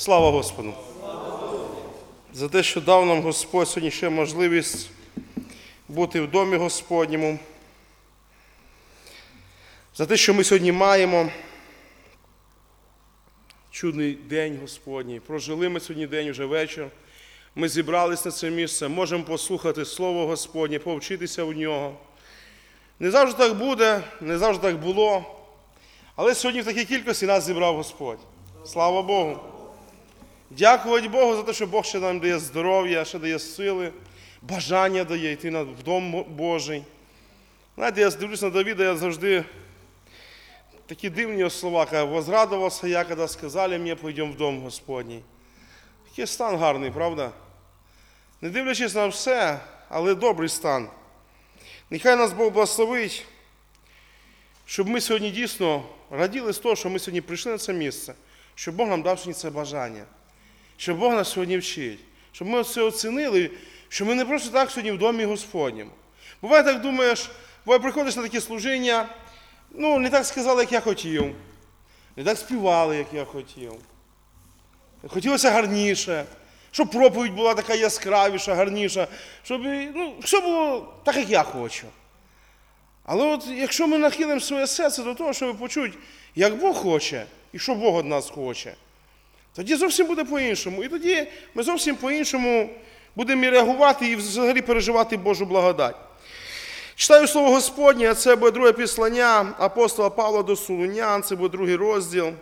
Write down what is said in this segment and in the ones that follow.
Слава Господу! За те, що дав нам Господь сьогодні ще можливість бути в домі Господньому. За те, що ми сьогодні маємо чудний день Господній. Прожили ми сьогодні день, вже вечір. Ми зібрались на це місце, можемо послухати Слово Господнє, повчитися у нього. Не завжди так буде, не завжди так було. Але сьогодні в такій кількості нас зібрав Господь. Слава Богу! Дякувати Богу за те, що Бог ще нам дає здоров'я, ще дає сили, бажання дає йти в Дом Божий. Знаєте, я дивлюсь на Давида, я завжди такі дивні слова, каже, «Возрадовался я, когда сказали мне, пойдем в Дом Господній». Такий стан гарний, правда? Не дивлячись на все, але добрий стан. Нехай нас Бог благословить, щоб ми сьогодні дійсно раділи з того, що ми сьогодні прийшли на це місце, щоб Бог нам дав сьогодні це бажання, щоб Бог нас сьогодні вчить, щоб ми це оцінили, що ми не просто так сьогодні в Домі Господньому. Буває так думаєш, приходиш на такі служіння, не так сказали, як я хотів, не так співали, як я хотів. Хотілося гарніше, щоб проповідь була така яскравіша, гарніша, щоб все було так, як я хочу. Але от якщо ми нахилимо своє серце до того, щоб почути, як Бог хоче і що Бог від нас хоче, тоді зовсім буде по-іншому. І тоді ми зовсім по-іншому будемо реагувати і взагалі переживати Божу благодать. Читаю Слово Господнє, це буде друге післання апостола Павла до Солунян, це буде 2 розділ,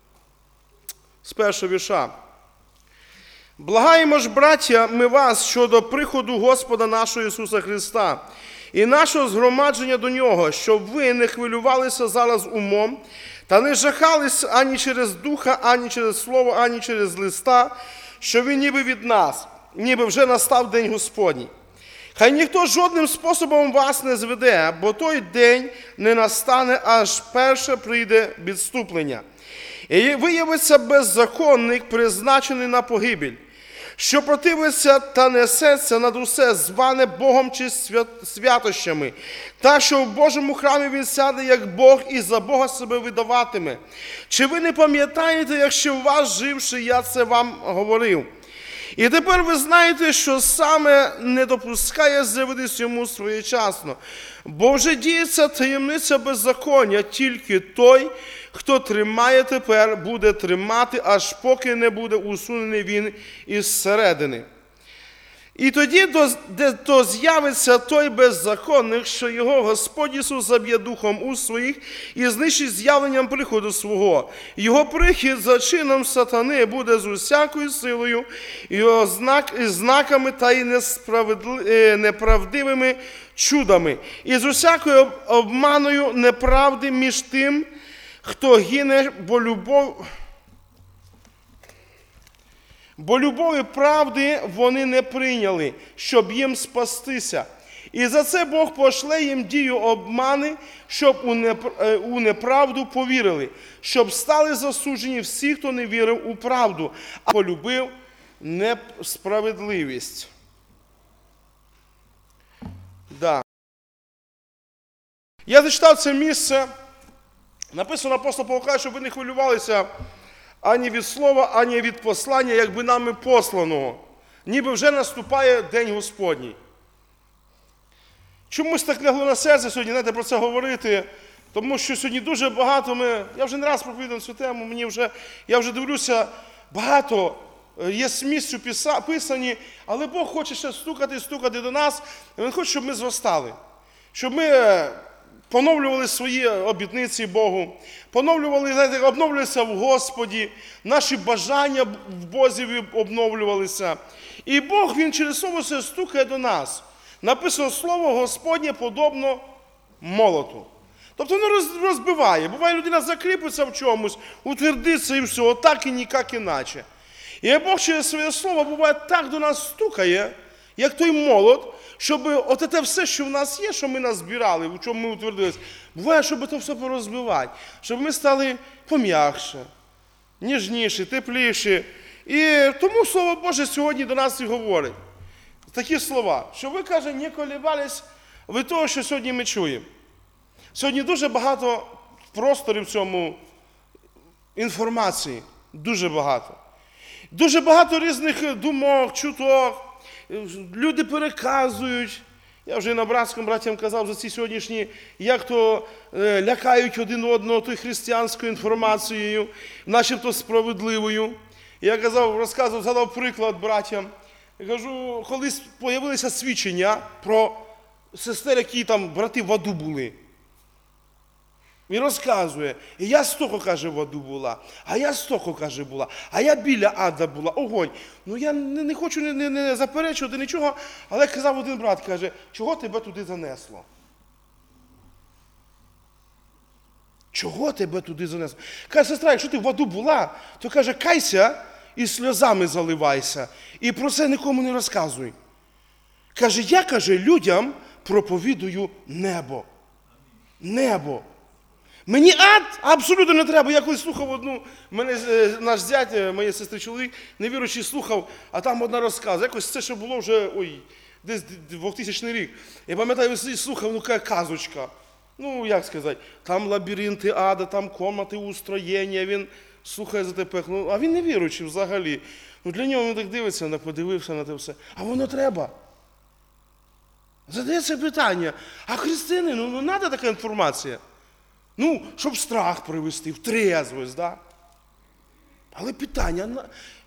з 1 вірша. «Благаємо ж, браття, ми вас щодо приходу Господа нашого Ісуса Христа і нашого згромадження до Нього, щоб ви не хвилювалися зараз умом, та не жахались ані через духа, ані через слово, ані через листа, що він ніби від нас, ніби вже настав день Господній. Хай ніхто жодним способом вас не зведе, бо той день не настане, аж перше прийде відступлення. І виявиться беззаконник, призначений на погибель, що противиться та несеться над усе, зване Богом чи святощами, так, що в Божому храмі він сяде, як Бог, і за Бога себе видаватиме. Чи ви не пам'ятаєте, якщо у вас живши, я це вам говорив? І тепер ви знаєте, що саме не допускає з'явитись йому своєчасно. Бо вже діється таємниця беззаконня, тільки той, хто тримає тепер, буде тримати, аж поки не буде усунений він із середини. І тоді то з'явиться той беззаконник, що його Господь Ісус заб'є духом уст своїх і знищить з'явленням приходу свого. Його прихід за чином сатани буде з усякою силою, його знаками та й неправдивими чудами, і з усякою обманою неправди між тим, хто гине, бо любові правди вони не прийняли, щоб їм спастися. І за це Бог пошле їм дію обмани, щоб у неправду повірили, щоб стали засуджені всі, хто не вірив у правду, а полюбив несправедливість». Да. Я зачитав це місце. Написано, апостол Павло каже, щоб ви не хвилювалися ані від слова, ані від послання, якби нами посланого. Ніби вже наступає День Господній. Чомусь так лягло на серце сьогодні, знаєте, про це говорити, тому що сьогодні дуже багато я вже не раз проповідав цю тему, я вже дивлюся, багато є місць писані, але Бог хоче ще стукати до нас, і Він хоче, щоб ми зростали, щоб ми поновлювали свої обітниці Богу, обновлювалися в Господі, наші бажання в Бозі обновлювалися. І Бог, Він через слово це стукає до нас. Написано, слово Господнє подобно молоту. Тобто воно розбиває. Буває, людина закріпиться в чомусь, утвердиться і все, отак і ніяк іначе. І Бог через своє слово, буває, так до нас стукає, як той молот, щоб те все, що в нас є, що ми назбирали, в чому ми утвердились, буває, щоб це все порозбивати, щоб ми стали пом'якше, ніжніші, тепліші. І тому Слово Боже сьогодні до нас і говорить. Такі слова, що ви, каже, не колебались від того, що сьогодні ми чуємо. Сьогодні дуже багато просторів в цьому інформації, дуже багато. Дуже багато різних думок, чуток. Люди переказують. Я вже на братському братям казав за ці сьогоднішні, як то лякають один одного тою християнською інформацією, начебто справедливою. Я розказував, згадав приклад братям. Я кажу, колись з'явилися свідчення про сестер, які там брати в аду були. Він розказує, і я столько, каже, в аду була, а я столько, каже, була, а я біля ада була, огонь. Ну я не хочу не заперечувати нічого, але казав один брат, каже, чого тебе туди занесло? Чого тебе туди занесло? Каже, сестра, якщо ти в аду була, то каже, кайся і сльозами заливайся, і про це нікому не розказуй. Каже, я, каже, людям проповідую небо. Небо. Мені ад абсолютно не треба. Я колись слухав одну, наш зять, моєї сестри чоловік, невіруючий слухав, а там одна розказує. Якось це ще було вже, десь 2000 рік. Я пам'ятаю, слухав, яка казочка. Ну, як сказати, там лабіринти ада, там комнати устроєння, він слухає за те пекло. А він не віруючий взагалі. Ну, для нього він так дивиться, подивився на те все. А воно треба. Задається питання, а християнину, ну, треба така інформація? Ну, щоб страх привести, в трезвость, да? Але питання,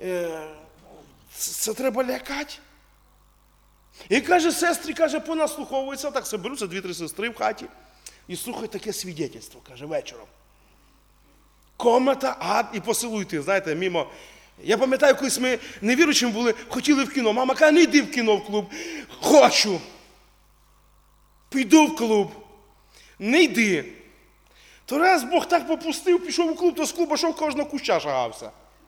це треба лякати? І каже, сестри, каже, понаслуховуються, так соберуться 2-3 сестри в хаті і слухають таке свідетельство, каже, вечором. Комната, ад, і посилуйте, знаєте, мимо. Я пам'ятаю, колись ми невіруючим були, хотіли в кіно. Мама каже, не йди в кіно в клуб. Хочу. Піду в клуб. Не йди. То раз Бог так попустив, пішов у клуб, то з клуба йшов, кожного куща шагався.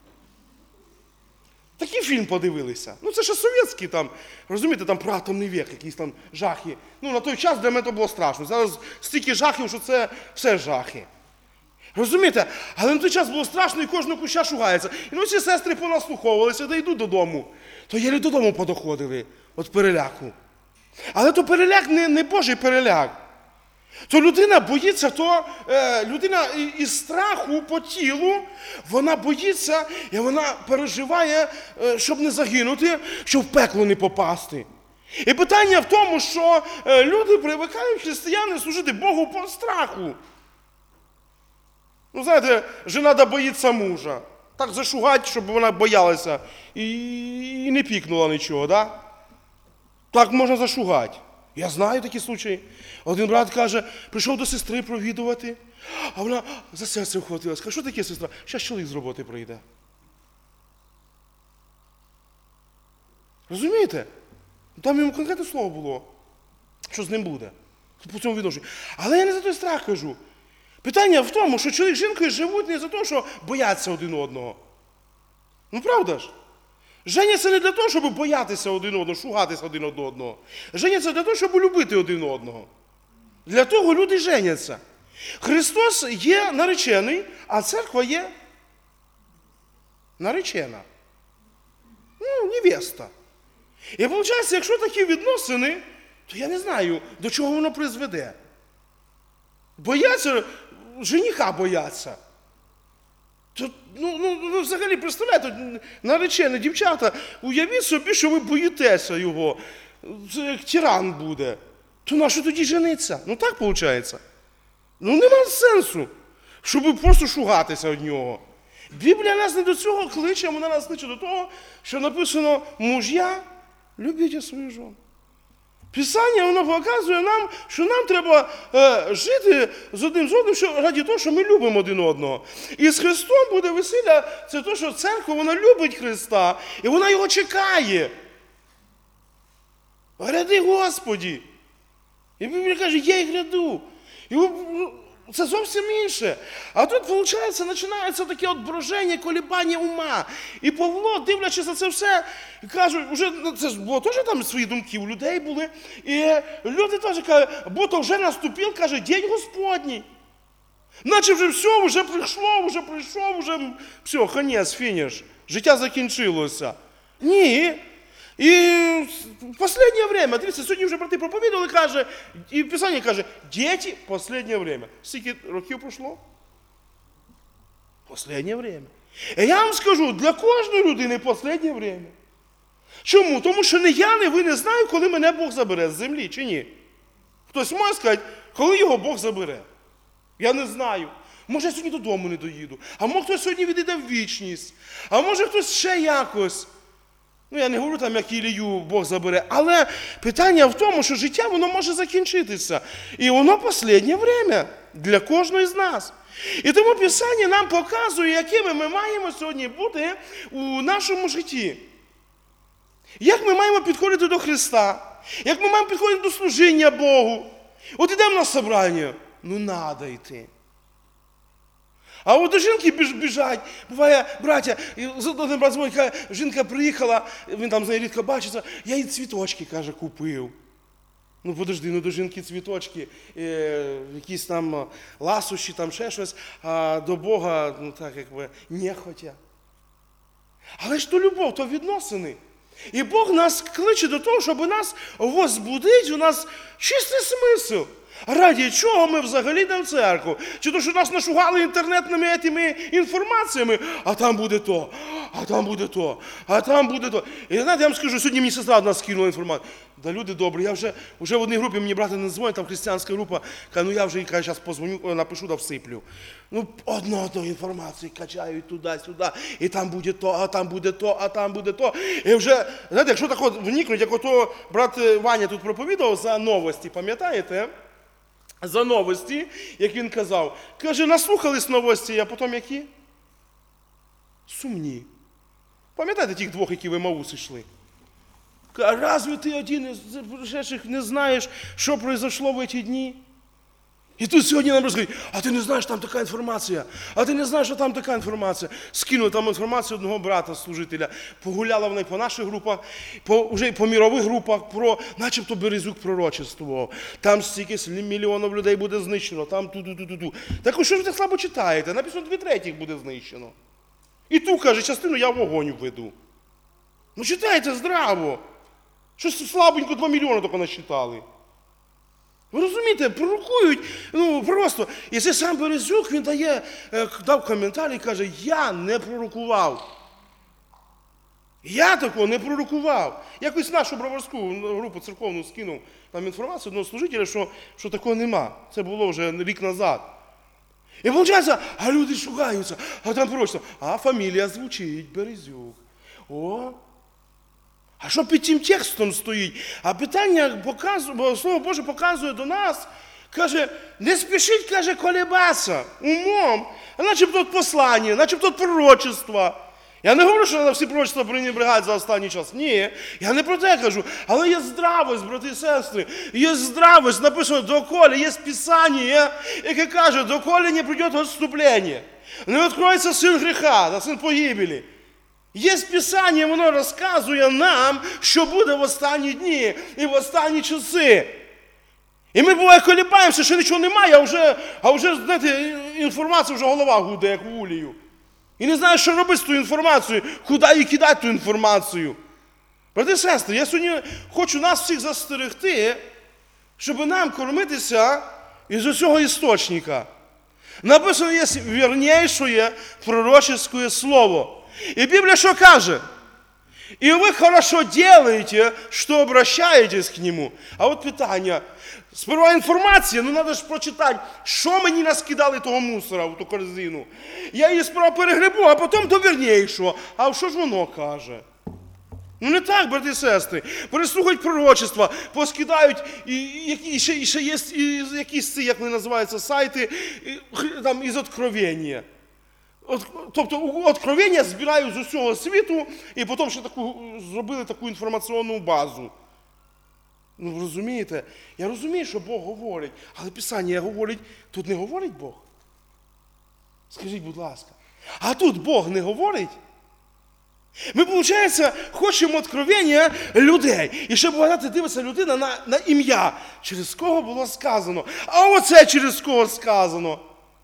Такий фільм подивилися. Ну це ще совєтський там, розумієте, там про атомний вік, якісь там жахи. Ну на той час для мене то було страшно. Зараз стільки жахів, що це все жахи. Розумієте? Але на той час було страшно і кожного куща шугається. І ну ці сестри понаслуховувалися, та йдуть додому. То єлі додому подоходили від переляку. Але то переляк не Божий переляк. То людина боїться, людина із страху по тілу, вона боїться і вона переживає, щоб не загинути, щоб в пекло не попасти. І питання в тому, що люди привикають, християни, служити Богу по страху. Ну, знаєте, жена боїться мужа. Так зашугать, щоб вона боялася і не пікнула нічого, да? Так можна зашугати. Я знаю такі случаї. Один брат каже, прийшов до сестри провідувати, а вона за серце вхватилась. Каже, що таке, сестра? Щас чоловік з роботи прийде. Розумієте? Там йому конкретне слово було, що з ним буде. По цьому відношенню. Але я не за той страх кажу. Питання в тому, що чоловік з жінкою живуть не за те, що бояться один одного. Ну, правда ж? Женяться не для того, щоб боятися один одного, шугатися один одного. Женяться для того, щоб любити один одного. Для того люди женяться. Христос є наречений, а церква є наречена. Ну, невеста. І виходить, якщо такі відносини, то я не знаю, до чого воно призведе. Бояться, жениха бояться. То, ви взагалі представляєте, наречені дівчата, уявіть собі, що ви боїтеся його, це як тиран буде. То на що тоді жениться? Ну так виходить. Ну нема сенсу, щоб просто шугатися від нього. Біблія нас не до цього кличе, вона нас кличе до того, що написано «Муж'я, любіть свою жон». Писання, воно показує нам, що нам треба жити з одним з одним раді того, що ми любимо один одного. І з Христом буде весілля, це те, що церква, вона любить Христа, і вона його чекає. Гряди, Господі. І Біблія каже, я й гряду. І це зовсім інше. А тут, виходить, починається таке от броження, колебання ума. І Павло, дивлячись на це все, каже, вже, це ж було теж там свої думки у людей були. І люди теж кажуть, бо то вже наступив, каже, День Господній. Наче вже все, вже прийшло, вже прийшов, вже все, конець, фініш. Життя закінчилося. Ні. І в останнє время, дивіться, сьогодні вже брати проповідували, каже, і в Писанні каже, діти, в останнє время. Скільки років пройшло? В останнє время. І я вам скажу, для кожної людини останнє время. Чому? Тому що не я, не ви не знаю, коли мене Бог забере з землі, чи ні? Хтось може сказати, коли його Бог забере. Я не знаю. Може, я сьогодні додому не доїду. А може, хтось сьогодні відійде в вічність. А може, хтось ще якось. Я не говорю там, як Ілію Бог забере. Але питання в тому, що життя, воно може закінчитися. І воно останнє время для кожного з нас. І тому Писання нам показує, якими ми маємо сьогодні бути у нашому житті. Як ми маємо підходити до Христа. Як ми маємо підходити до служіння Богу. От йдемо на собрання. Надо йти. А от до жінки біжать, буває, браття, один брат дзвонить, каже, жінка приїхала, він там з нею рідко бачиться, я їй цвіточки, каже, купив. Подожди, до жінки цвіточки, якісь там ласощі, там ще щось, а до Бога, так якби, нехотя. Але ж то любов, то відносини. І Бог нас кличе до того, щоб нас возбудить, у нас чистий смисл. Раді чого ми взагалі йдемо в церкву? Чи то, що нас нашугали інтернетними этими інформаціями, а там буде то, а там буде то, а там буде то. І знаєте, я вам скажу, сьогодні мені сестра одна скинула інформацію. Да люди добрі, я вже в одній групі, мені брати не дзвонять, там християнська група, каже, я вже, каже, зараз позвоню, напишу да всиплю. Одну інформацію качають туди-сюди, і там буде то, а там буде то, а там буде то. І вже, знаєте, якщо так от вникнуть, як ото брат Ваня тут проповідав за новості, пам'ятаєте? За новості, як він казав. Каже, наслухались новості, а потім які? Сумні. Пам'ятаєте тих двох, які в Емаус йшли? Каже, разве ти один із пришедших не знаєш, що произошло в ці дні? І тут сьогодні нам розказують, а ти не знаєш, там така інформація, а ти не знаєш, що там така інформація. Скинули там інформацію одного брата, служителя, погуляла вона по наших групах, вже по мірових групах, про, начебто Березюк пророчествував. Там стільки мільйонів людей буде знищено, там ту-ту-ту-ту. Так ви що ж ви так слабо читаєте? Написано, 2/3 буде знищено. І ту, каже, частину я в вогонь введу. Читайте здраво. Щось слабенько 2 мільйони тільки насчитали. Ви розумієте, пророкують, просто. І це сам Березюк, він дав коментар і каже, я не пророкував. Я такого не пророкував. Якось нашу броварську групу церковну скинув там інформацію одного служителя, що такого нема. Це було вже рік назад. І виходить, а люди шугаються, а там просто, а фамілія звучить, Березюк. О! А що під цим текстом стоїть? А питання показує, бо Слово Боже показує до нас, каже, не спішіть, каже, колебатися умом, начебто послання, начебто пророчество. Я не говорю, що треба всі пророчества пренебрегати за останній час. Ні, я не про те кажу. Але є здравость, брати і сестри. Є здравость, написано, доколе, є Писання, яке каже, доколе не прийде відступлення. Не відкроється син гріха, та син погибелі. Є Писання, воно розказує нам, що буде в останні дні і в останні часи. І ми буває колібаємося, що нічого немає, а вже, знаєте, інформація вже голова гуде, як в улію. І не знаєш, що робити з тою інформацією, куди її кидати ту інформацію. Брати і сестри, я сьогодні хочу нас всіх застерегти, щоб нам кормитися із усього істочника. Написано є вірніше пророческое слово. И Библия что каже? И вы хорошо делаете, что обращаетесь к нему. А от питання. Сперва інформація, треба ж прочитати, що мені наскидали того мусора в ту корзину. Я її сперва перегребу, а потім до вірнішого. А що ж воно каже? Не так, брати і сестри. Переслухають пророчества, поскидають, і ще є якісь, як вони називаються, сайти, там, із откровення. Тобто откровення збирають з усього світу і потім ще зробили таку інформаційну базу. Ви розумієте? Я розумію, що Бог говорить, але Писання говорить, тут не говорить Бог. Скажіть, будь ласка. А тут Бог не говорить? Ми, виходить, хочемо откровення людей. І щоб вгадати, дивиться людина на ім'я, через кого було сказано. А оце через кого сказано.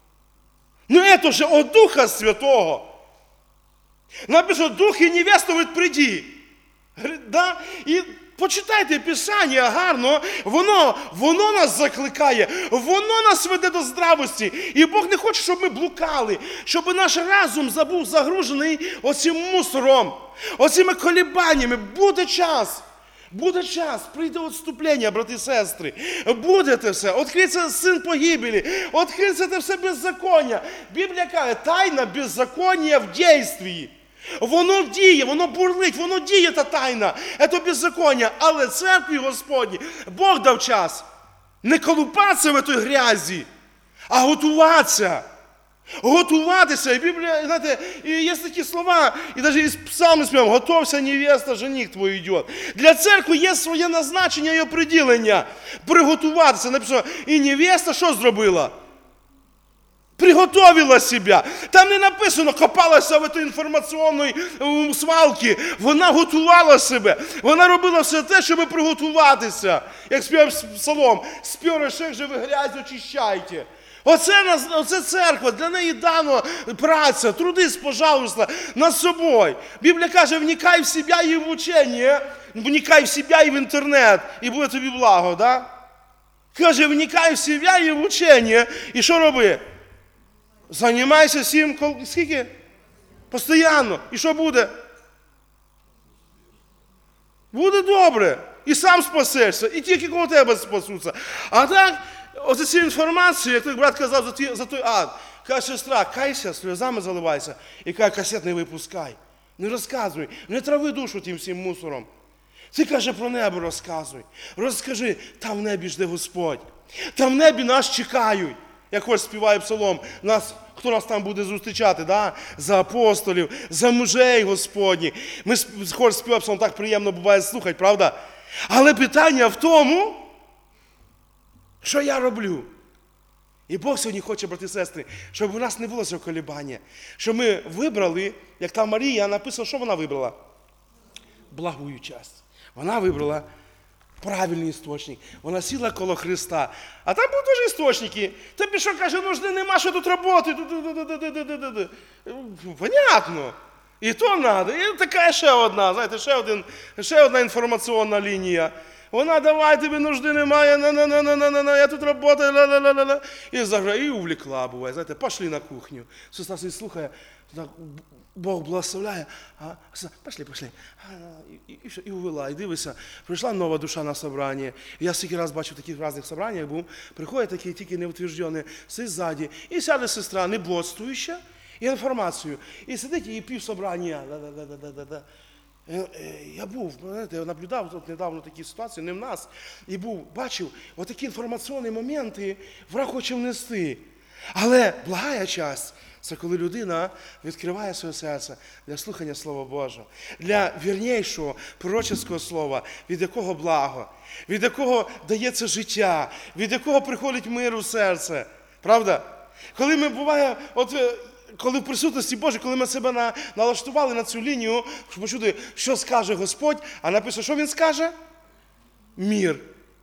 Это же от Духа Святого. Написано, Дух и невеста говорит, приди. Да? И Почитайте Писання гарно, воно нас закликає, воно нас веде до здравості. І Бог не хоче, щоб ми блукали, щоб наш разум був загружений оцим мусором, оцими колебаннями. Буде час, прийде відступлення, брати і сестри. Буде те все, відкриється син погибелі, відкриється те все беззаконня. Біблія каже, тайна беззаконня в дійстві. Воно діє, воно бурлить, воно діє та тайна. Це беззаконня. Але церкві Господні Бог дав час не колупатися в цій грязі, а готуватися. Готуватися. І Біблія, знаєте, і є такі слова, і навіть із псалми співаємо, готовся невеста, жених твій йде. Для церкви є своє назначення і оприділення. Приготуватися. Написано, і невеста що зробила? Приготовила себе. Там не написано, копалася в цій інформаційній свалці. Вона готувала себе. Вона робила все те, щоб приготуватися. Як співав псалом, спіришек же ви грязь очищайте. Оце церква, для неї дано праця, трудись, пожалуйста, над собою. Біблія каже, вникай в себе і в учення, вникай в себе і в інтернет, і буде тобі благо, да? Каже, вникай в себе і в учення, і що роби? Займайся всім, скільки? Постоянно. І що буде? Буде добре. І сам спасешся, і ті, які коло тебе спасуться. А так, оце цю інформацію, як той брат казав за той ад, каже, сестра, кайся, сльозами заливайся, і каже, касет не випускай, не розказуй, не трави душу тим всім мусором. Ти, каже, про небо розказуй. Розкажи, там в небі жде Господь, там в небі нас чекають. Як хоч співає псалом, хто нас там буде зустрічати, да? За апостолів, за мужей Господні. Ми хоч співаємо псалом, так приємно буває слухати, правда? Але питання в тому, що я роблю. І Бог сьогодні хоче, брати і сестри, щоб у нас не було цього колебання. Щоб ми вибрали, як там Марія написала, що вона вибрала? Благую часть. Вона вибрала правильний істочник. Вона сіла коло Христа. А там були теж істочники. Тобі що, каже, нужди нема, що тут роботи. Понятно. І то треба. І така ще одна, знаєте, ще одна інформаційна лінія. Вона, давай, тобі нужди немає, я тут працюю, ла-ла-ла-ла. І увлекла, буває, знаєте, пішли на кухню. Сестра сидить, слухає, Бог благословляє, пішли. І увела, і дивися, прийшла нова душа на собрання. Я стільки раз бачив в таких різних собраннях був, приходять такі тільки неутверджені, сидить ззаді, і сяде сестра, не бодствуюча, і інформацію. І сидить, і пів собрання, Я був, знаєте, я наблюдав тут недавно такі ситуації, не в нас, і бачив, отакі інформаційні моменти враг хоче внести. Але благая часть – це коли людина відкриває своє серце для слухання Слова Божого, для вірнішого пророчого слова, від якого благо, від якого дається життя, від якого приходить мир у серце. Правда? Коли ми буває, коли в присутності Божій, коли ми себе налаштували на цю лінію, щоб почути, що скаже Господь, а написано, що Він скаже? Мір.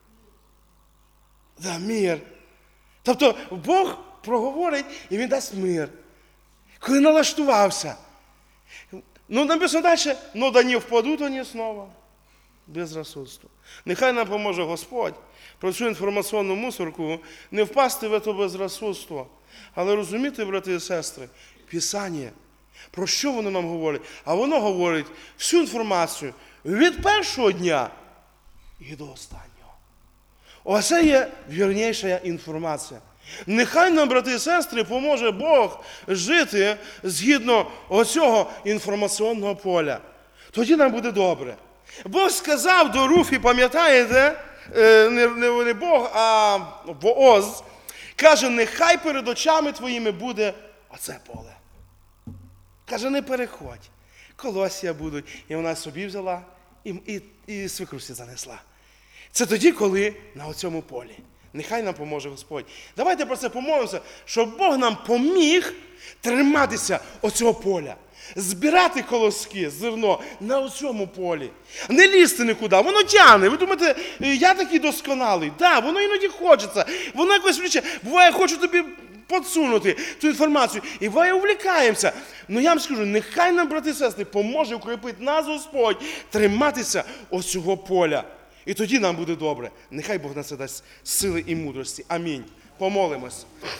Да, мір. Тобто Бог проговорить і Він дасть мир. Коли налаштувався. Написано далі, да не впадуть вони знову. Безрассудство. Нехай нам поможе Господь про цю інформаційну мусорку не впасти в це безрассудство. Але розумієте, брати і сестри, Писання, про що воно нам говорить? А воно говорить всю інформацію від першого дня і до останнього. Оце є вірніша інформація. Нехай нам, брати і сестри, поможе Бог жити згідно оцього інформаційного поля. Тоді нам буде добре. Бог сказав до Руфі, пам'ятаєте, не Бог, а Бооз, каже, нехай перед очами твоїми буде оце поле. Каже, не переходь. Колосся будуть. І вона собі взяла і свекрусі занесла. Це тоді, коли на оцьому полі. Нехай нам поможе Господь. Давайте про це помолимося, щоб Бог нам поміг триматися оцього поля. Збирати колоски, зерно на оцьому полі. Не лізти нікуди, воно тягне. Ви думаєте, я такий досконалий. Так, воно іноді хочеться. Воно якось вліче. Буває, хочу тобі підсунути цю інформацію. І буває, увлікаємося. Ну я вам скажу, нехай нам, брати і сестри, поможе укріпити нас Господь триматися оцього поля. І тоді нам буде добре. Нехай Бог на це дасть сили і мудрості. Амінь. Помолимось.